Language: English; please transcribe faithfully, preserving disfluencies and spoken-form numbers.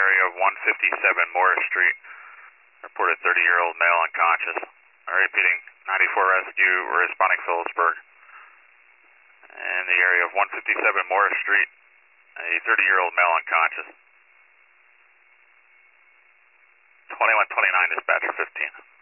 area of one fifty-seven Morris Street. Reported thirty-year-old male unconscious. I'm repeating, ninety-four rescue, we're responding Phillipsburg. In the area of one fifty-seven Morris Street, a thirty-year-old male unconscious. twenty-one twenty-nine, dispatcher fifteen.